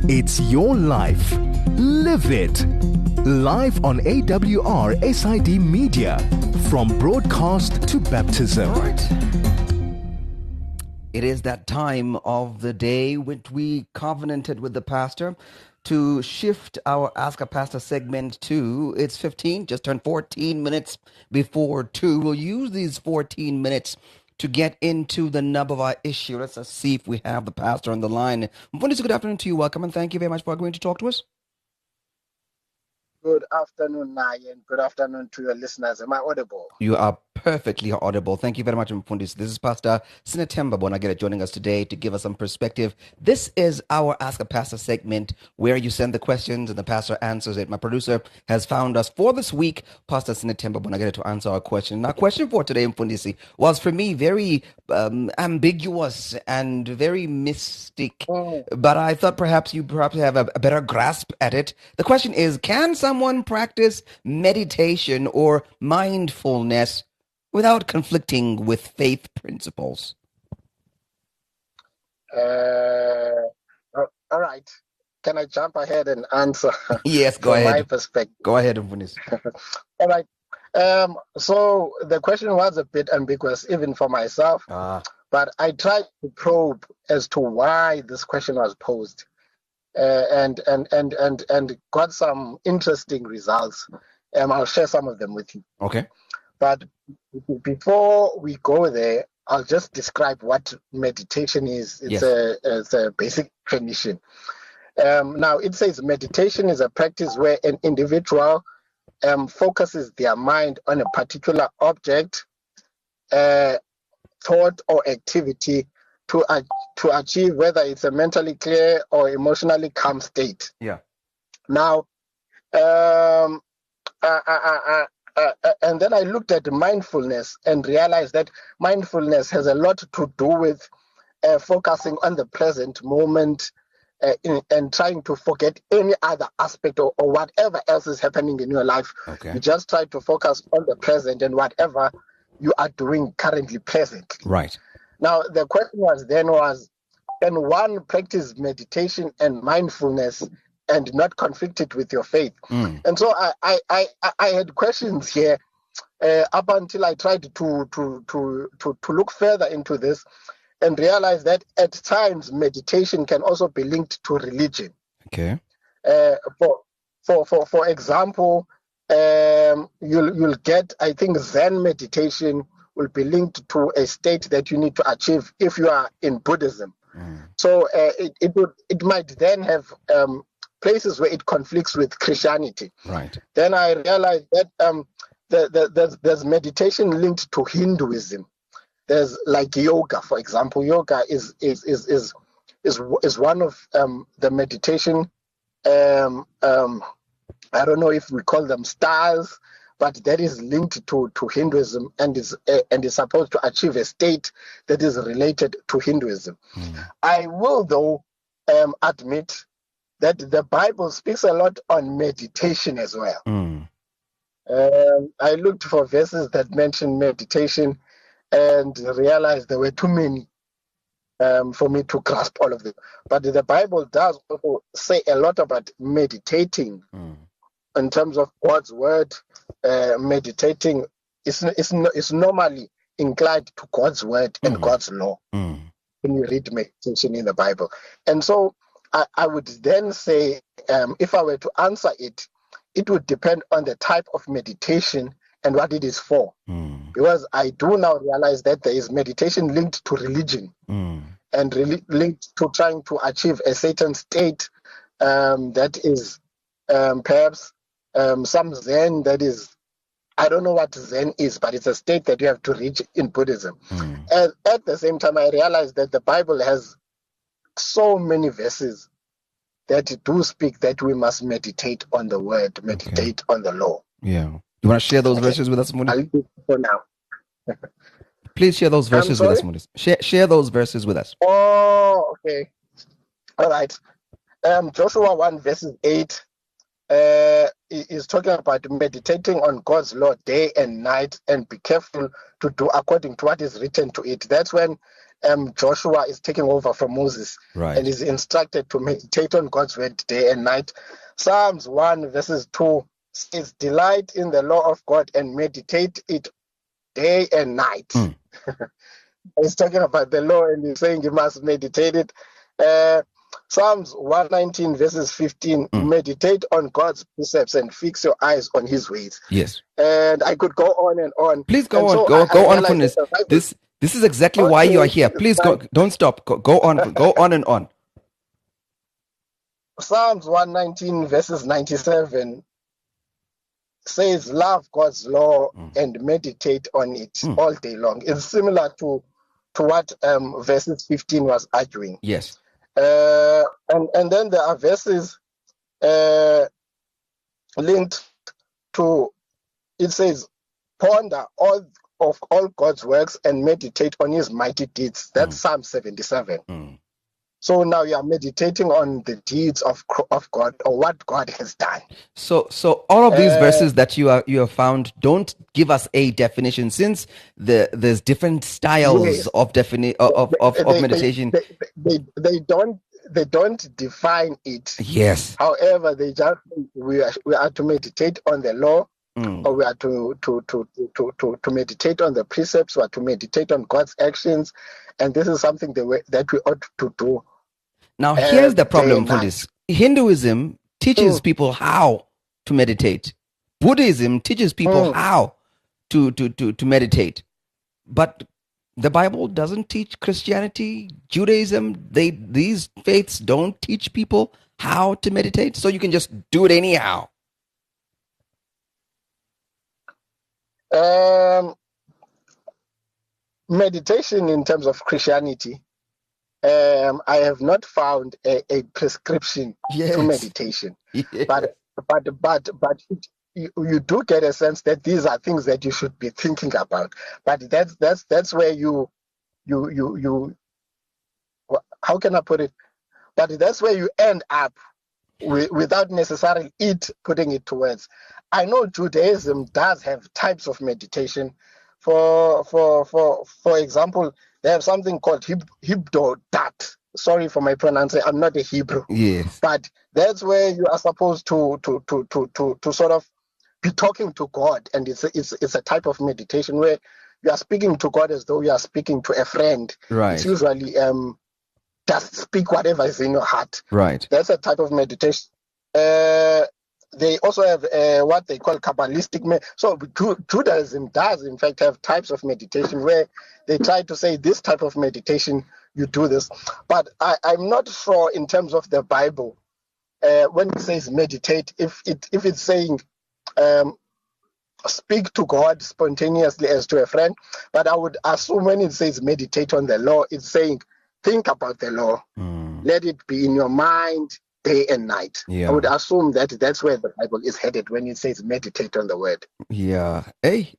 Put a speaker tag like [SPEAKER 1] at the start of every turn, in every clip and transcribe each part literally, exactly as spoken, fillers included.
[SPEAKER 1] It's your life. Live it. Live on A W R S I D Media. From broadcast to baptism.
[SPEAKER 2] All right. It is that time of the day which we covenanted with the pastor to shift our Ask a Pastor segment to, it's fifteen, just turned fourteen minutes before two. We'll use these fourteen minutes to get into the nub of our issue. Let's uh, see if we have the pastor on the line. Mfundisi, good afternoon to you. Welcome, and thank you very much for agreeing to talk to us.
[SPEAKER 3] Good afternoon, Nayan. Good afternoon to your listeners. Am I audible?
[SPEAKER 2] You are perfectly audible. Thank you very much, Mfundisi. This is Pastor Sinathemba Bonagera joining us today to give us some perspective. This is our Ask a Pastor segment where you send the questions and the pastor answers it. My producer has found us for this week, Pastor Sinathemba Bonagera, to answer our question. Our question for today, Mfundisi, was for me very um, ambiguous and very mystic,
[SPEAKER 3] Oh.
[SPEAKER 2] but I thought perhaps you perhaps have a, a better grasp at it. The question is, can someone practice meditation or mindfulness without conflicting with faith principles?
[SPEAKER 3] Uh, all right. Can I jump ahead and answer?
[SPEAKER 2] Yes, go
[SPEAKER 3] from
[SPEAKER 2] ahead.
[SPEAKER 3] my perspective?
[SPEAKER 2] Go ahead, Mfundisi.
[SPEAKER 3] All right. Um, so the question was a bit ambiguous, even for myself,
[SPEAKER 2] Ah,
[SPEAKER 3] but I tried to probe as to why this question was posed, uh, and and and and and got some interesting results. Um, I'll share some of them with you.
[SPEAKER 2] okay.
[SPEAKER 3] But before we go there, I'll just describe what meditation is. It's
[SPEAKER 2] Yes.
[SPEAKER 3] a it's a basic definition. Um, now, it says meditation is a practice where an individual um, focuses their mind on a particular object, uh, thought, or activity to uh, to achieve whether it's a mentally clear or emotionally calm state.
[SPEAKER 2] Yeah.
[SPEAKER 3] Now, um, uh, uh, uh, uh, uh, uh, and then I looked at mindfulness and realized that mindfulness has a lot to do with uh, focusing on the present moment uh, in, and trying to forget any other aspect or, or whatever else is happening in your life.
[SPEAKER 2] Okay.
[SPEAKER 3] You just try to focus on the present and whatever you are doing currently present.
[SPEAKER 2] Right.
[SPEAKER 3] Now, the question was then was, can one practice meditation and mindfulness and not conflict it with your faith?
[SPEAKER 2] Mm.
[SPEAKER 3] And so I, I, I, I had questions here uh, up until I tried to, to, to, to, to look further into this and realize that at times meditation can also be linked to religion.
[SPEAKER 2] Okay.
[SPEAKER 3] Uh, for, for, for, for example, um, you'll, you'll get, I think Zen meditation will be linked to a state that you need to achieve if you are in Buddhism.
[SPEAKER 2] Mm.
[SPEAKER 3] So uh, it, it, would, it might then have um, places where it conflicts with Christianity.
[SPEAKER 2] Right.
[SPEAKER 3] Then I realized that um, the, the, there's, there's meditation linked to Hinduism. There's like yoga, for example. Yoga is is is is is, is one of um, the meditation. Um, um, I don't know if we call them styles, but that is linked to, to Hinduism and is uh, and is supposed to achieve a state that is related to Hinduism.
[SPEAKER 2] Mm.
[SPEAKER 3] I will, though, um, admit that the Bible speaks a lot on meditation as well.
[SPEAKER 2] Mm.
[SPEAKER 3] Um, I looked for verses that mention meditation and realized there were too many um, for me to grasp all of them. But the Bible does also say a lot about meditating
[SPEAKER 2] Mm.
[SPEAKER 3] in terms of God's word. Uh, meditating is, is, is normally inclined to God's word and
[SPEAKER 2] Mhm.
[SPEAKER 3] God's law
[SPEAKER 2] Mm.
[SPEAKER 3] when you read meditation in the Bible. And so I, I would then say, um, if I were to answer it, it would depend on the type of meditation and what it is for.
[SPEAKER 2] Mm.
[SPEAKER 3] Because I do now realize that there is meditation linked to religion
[SPEAKER 2] Mm.
[SPEAKER 3] and really linked to trying to achieve a certain state um, that is um, perhaps um, some Zen that is, I don't know what Zen is, but it's a state that you have to reach in Buddhism.
[SPEAKER 2] Mm.
[SPEAKER 3] And at the same time, I realized that the Bible has so many verses that do speak that we must meditate on the word, meditate on the law.
[SPEAKER 2] Yeah. You want to share those
[SPEAKER 3] Okay.
[SPEAKER 2] verses with us, Mudi?
[SPEAKER 3] I'll do it for now.
[SPEAKER 2] Please share those verses with us, Mudi. Share, share those verses with us.
[SPEAKER 3] Oh, okay. All right. Um, Joshua one verses eight uh, is talking about meditating on God's law day and night and be careful to do according to what is written to it. That's when um, Joshua is taking over from Moses,
[SPEAKER 2] Right.
[SPEAKER 3] and is instructed to meditate on God's word day and night. Psalms one verses two says, "Delight in the law of God and meditate it day and night."
[SPEAKER 2] Mm.
[SPEAKER 3] He's talking about the law, and he's saying you must meditate it. Uh, Psalms one nineteen verses fifteen,
[SPEAKER 2] Mm.
[SPEAKER 3] meditate on God's precepts and fix your eyes on his ways.
[SPEAKER 2] Yes.
[SPEAKER 3] And I could go on and on.
[SPEAKER 2] Please go
[SPEAKER 3] And
[SPEAKER 2] on.
[SPEAKER 3] so
[SPEAKER 2] Go
[SPEAKER 3] I-
[SPEAKER 2] go
[SPEAKER 3] I
[SPEAKER 2] on,
[SPEAKER 3] realized
[SPEAKER 2] Mfundisi.
[SPEAKER 3] that the Bible-
[SPEAKER 2] This this is exactly why you are
[SPEAKER 3] Okay,
[SPEAKER 2] here. Please go.
[SPEAKER 3] fine.
[SPEAKER 2] Don't stop. Go, go on. Go on and on.
[SPEAKER 3] Psalms one nineteen verses ninety-seven says, "Love God's law
[SPEAKER 2] Mm.
[SPEAKER 3] and meditate on it
[SPEAKER 2] Mm.
[SPEAKER 3] all day long." It's similar to to what um, verses fifteen was arguing.
[SPEAKER 2] Yes.
[SPEAKER 3] Uh, and and then there are verses uh, linked to, it says, "Ponder all of all God's works and meditate on his mighty deeds." That's
[SPEAKER 2] Mm.
[SPEAKER 3] Psalm seventy-seven.
[SPEAKER 2] Mm.
[SPEAKER 3] So now you are meditating on the deeds of of God, or what God has done.
[SPEAKER 2] So, so all of these
[SPEAKER 3] Uh,
[SPEAKER 2] verses that you are you have found don't give us a definition, since the there's different styles
[SPEAKER 3] Yes.
[SPEAKER 2] of defini- of of, of
[SPEAKER 3] They- they-
[SPEAKER 2] meditation.
[SPEAKER 3] They, they, they don't they don't define it.
[SPEAKER 2] Yes.
[SPEAKER 3] However, they just we are we are to meditate on the law,
[SPEAKER 2] Mm.
[SPEAKER 3] or we are to to, to to to to meditate on the precepts, or to meditate on God's actions, and this is something that we, that we ought to do.
[SPEAKER 2] Now,
[SPEAKER 3] Uh,
[SPEAKER 2] here's the
[SPEAKER 3] day
[SPEAKER 2] problem
[SPEAKER 3] and
[SPEAKER 2] for
[SPEAKER 3] night.
[SPEAKER 2] this. Hinduism teaches
[SPEAKER 3] Mm.
[SPEAKER 2] people how to meditate. Buddhism teaches people
[SPEAKER 3] Mm.
[SPEAKER 2] how to, to, to, to meditate. But the Bible doesn't teach Christianity, Judaism. They these faiths don't teach people how to meditate. So you can just do it anyhow.
[SPEAKER 3] Um, meditation in terms of Christianity, um, I have not found a, a prescription
[SPEAKER 2] Yes.
[SPEAKER 3] to meditation.
[SPEAKER 2] Yeah.
[SPEAKER 3] But but but but it, you, you do get a sense that these are things that you should be thinking about. But that's that's that's where you you you you wha- how can I put it? But that's where you end up wi- without necessarily it putting it to words. I know Judaism does have types of meditation. For for for for example, they have something called Hib- Hibdodat. Sorry for my pronunciation. I'm not a Hebrew.
[SPEAKER 2] Yes.
[SPEAKER 3] But that's where you are supposed to to to to to, to sort of be talking to God, and it's a, it's it's a type of meditation where you are speaking to God as though you are speaking to a friend.
[SPEAKER 2] Right.
[SPEAKER 3] It's usually um just speak whatever is in your heart.
[SPEAKER 2] Right.
[SPEAKER 3] That's a type of meditation. Uh, they also have uh, what they call Kabbalistic. Me- so Ju- Judaism does, in fact, have types of meditation where they try to say this type of meditation, you do this. But I, I'm not sure in terms of the Bible, uh, when it says meditate, if it if it's saying um, speak to God spontaneously as to a friend. But I would assume when it says meditate on the law, it's saying think about the law.
[SPEAKER 2] Mm.
[SPEAKER 3] Let it be in your mind day and night.
[SPEAKER 2] Yeah.
[SPEAKER 3] I would assume that that's where the Bible is headed when it says meditate on the word.
[SPEAKER 2] Yeah. Hey.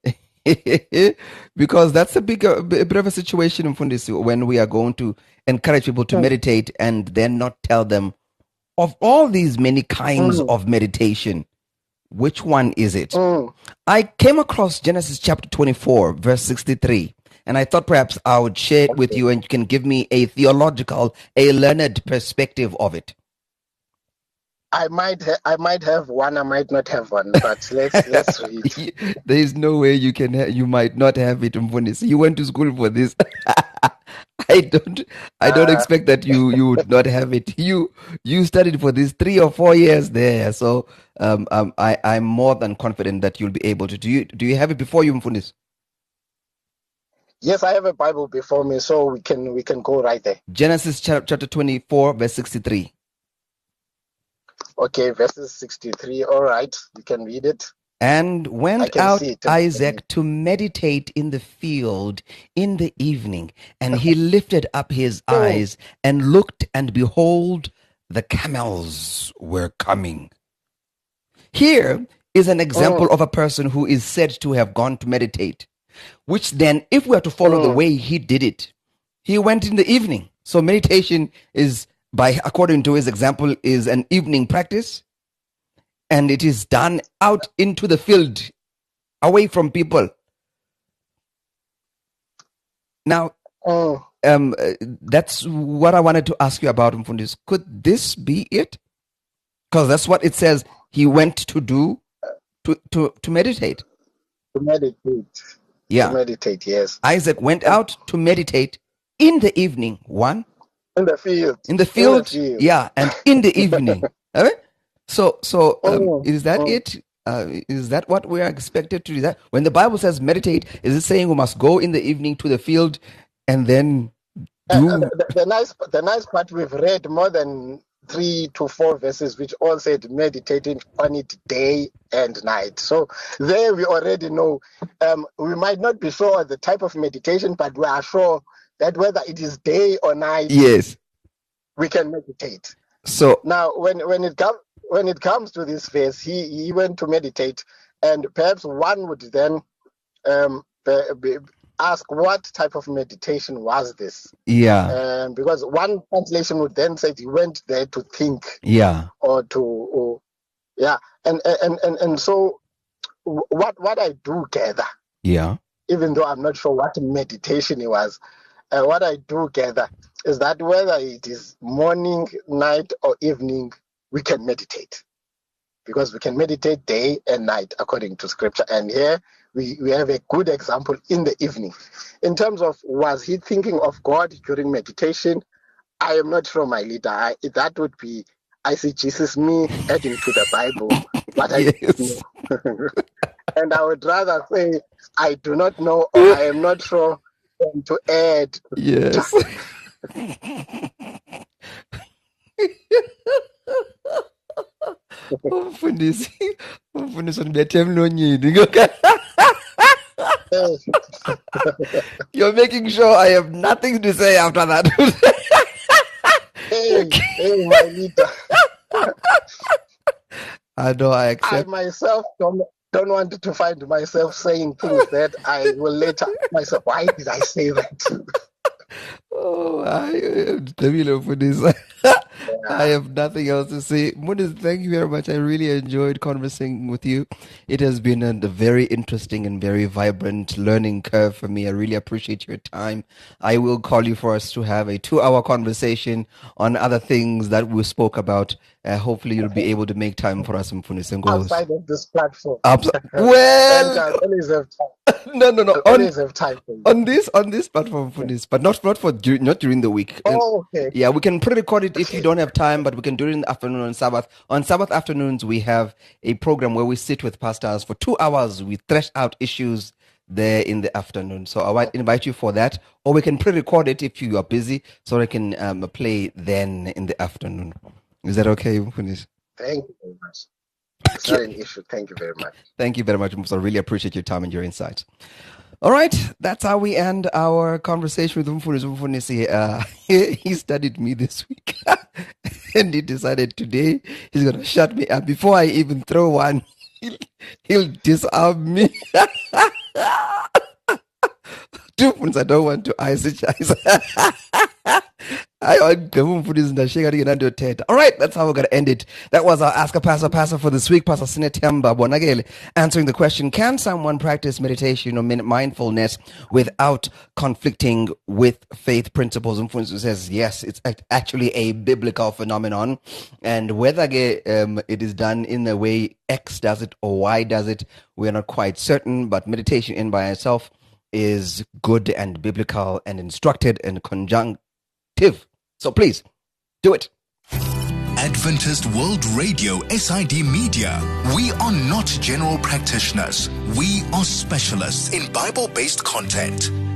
[SPEAKER 2] Because that's a big, a bit of a situation, Mfundisi, when we are going to encourage people to
[SPEAKER 3] Mm.
[SPEAKER 2] meditate and then not tell them of all these many kinds
[SPEAKER 3] Mm.
[SPEAKER 2] of meditation, which one is it?
[SPEAKER 3] Mm.
[SPEAKER 2] I came across Genesis chapter twenty-four, verse sixty-three, and I thought perhaps I would share it with you and you can give me a theological, a learned perspective of it.
[SPEAKER 3] I might ha- I might have one, I might not have one, but let's let's read.
[SPEAKER 2] There is no way you can ha- you might not have it, Mfundisi. You went to school for this. I don't I don't
[SPEAKER 3] Uh,
[SPEAKER 2] expect that you you would not have it. You you studied for this three or four years there, so um, um I I'm more than confident that you'll be able to. Do you do you have it before you, Mfundisi?
[SPEAKER 3] Yes, I have a Bible before me, so we can we can go right there.
[SPEAKER 2] Genesis chap- chapter twenty-four, verse sixty-three.
[SPEAKER 3] Okay, verses sixty-three. All right, you can read it.
[SPEAKER 2] And
[SPEAKER 3] I
[SPEAKER 2] went
[SPEAKER 3] can
[SPEAKER 2] out
[SPEAKER 3] see it.
[SPEAKER 2] Isaac to meditate in the field in the evening, and he lifted up his
[SPEAKER 3] Oh.
[SPEAKER 2] eyes and looked, and behold, the camels were coming. Here is an example
[SPEAKER 3] Oh.
[SPEAKER 2] of a person who is said to have gone to meditate, which then, if we are to follow the
[SPEAKER 3] Oh.
[SPEAKER 2] way he did it, he went in the evening. So meditation is, by according to his example, is an evening practice, and it is done out into the field, away from people. Now,
[SPEAKER 3] Oh.
[SPEAKER 2] um, uh, that's what I wanted to ask you about, Mfundisi. Could this be it? Because that's what it says. He went to do to to to meditate.
[SPEAKER 3] To meditate.
[SPEAKER 2] Yeah.
[SPEAKER 3] To meditate. Yes.
[SPEAKER 2] Isaac went out to meditate in the evening. One.
[SPEAKER 3] In the field.
[SPEAKER 2] In the field.
[SPEAKER 3] In the field.
[SPEAKER 2] Yeah, and in the evening. All right. So so um,
[SPEAKER 3] Oh,
[SPEAKER 2] is that
[SPEAKER 3] oh.
[SPEAKER 2] it? Uh, is that what we are expected to do? That when the Bible says meditate, is it saying we must go in the evening to the field and then
[SPEAKER 3] Uh,
[SPEAKER 2] do?
[SPEAKER 3] uh, the, the nice, the nice part, we've read more than three to four verses which all said meditating on it day and night. So there we already know. Um, we might not be sure the type of meditation, but we are sure that whether it is day or night,
[SPEAKER 2] Yes.
[SPEAKER 3] we can meditate.
[SPEAKER 2] So
[SPEAKER 3] Now, when when it comes when it comes to this verse, he he went to meditate, and perhaps one would then um, be, be, ask what type of meditation was this,
[SPEAKER 2] yeah,
[SPEAKER 3] um, because one translation would then say he went there to think
[SPEAKER 2] yeah,
[SPEAKER 3] or to, or, yeah, and and and and so what what I do gather,
[SPEAKER 2] yeah,
[SPEAKER 3] even though I'm not sure what meditation it was, uh, what I do gather is that whether it is morning, night, or evening, we can meditate. Because we can meditate day and night according to scripture. And here we, we have a good example in the evening. In terms of was he thinking of God during meditation, I am not sure, my leader. I, that would be, I see Jesus me adding to the Bible. But I
[SPEAKER 2] yes.
[SPEAKER 3] don't know. And I would rather say I do not know, or I am not sure um, to add.
[SPEAKER 2] Yes. Umfundisi, umfundisi ndibethe emlonyeni. You're making sure I have nothing to say after that.
[SPEAKER 3] Hey, hey, my leader.
[SPEAKER 2] I know I
[SPEAKER 3] I
[SPEAKER 2] accept.
[SPEAKER 3] myself don't don't want to find myself saying things that I will later myself. Why did I say that?
[SPEAKER 2] Oh, I, Mfundisi. I have nothing else to say. Mfundisi, thank you very much. I really enjoyed conversing with you. It has been a, a very interesting and very vibrant learning curve for me. I really appreciate your time. I will call you for us to have a two-hour conversation on other things that we spoke about. Uh, hopefully, you'll be able to make time for us, Mfundisi. and goes.
[SPEAKER 3] Outside of this platform.
[SPEAKER 2] Abs-
[SPEAKER 3] And
[SPEAKER 2] well,
[SPEAKER 3] I always have time.
[SPEAKER 2] no, no, no.
[SPEAKER 3] I
[SPEAKER 2] On,
[SPEAKER 3] always have time for you.
[SPEAKER 2] on this, on this platform, Mfundisi, but not not for dur- not during the week.
[SPEAKER 3] Oh, okay.
[SPEAKER 2] Yeah, we can pre-record it if you don't have time, but we can do it in the afternoon on Sabbath. On Sabbath afternoons, we have a program where we sit with pastors for two hours. We thresh out issues there in the afternoon. So I might invite you for that, or we can pre-record it if you are busy, so I can um, play then in the afternoon. Is that okay, Mfundisi?
[SPEAKER 3] Thank you very much. It's not an issue. Thank you very much.
[SPEAKER 2] Thank you very much, Mfundisi. I really appreciate your time and your insights. All right, that's how we end our conversation with Mfundisi. Mfundisi, uh, he, he studied me this week, and he decided today he's going to shut me up. Before I even throw one, he'll, he'll disarm me. Two points I don't want to eisechize. I want to All right, that's how we're going to end it. That was our Ask a Pastor Pastor for this week. Pastor Sinetemba Bonagele answering the question, can someone practice meditation or mindfulness without conflicting with faith principles? And Mfundisi says, yes, it's actually a biblical phenomenon. And whether um, it is done in the way X does it or Y does it, we're not quite certain. But meditation in by itself is good and biblical and instructed and conjunctive. So please, do it.
[SPEAKER 1] Adventist World Radio S I D Media. We are not general practitioners. We are specialists in Bible-based content.